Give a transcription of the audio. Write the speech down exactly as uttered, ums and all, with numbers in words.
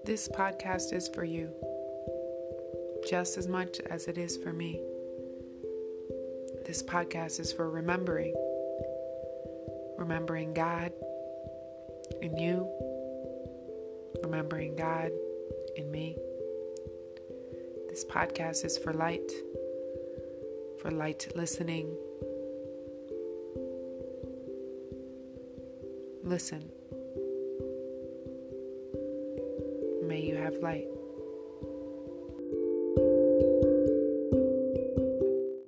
This podcast is for you, just as much as it is for me. This podcast is for remembering. Remembering God in you. Remembering God in me. This podcast is for light. For light listening. Listen. May you have light.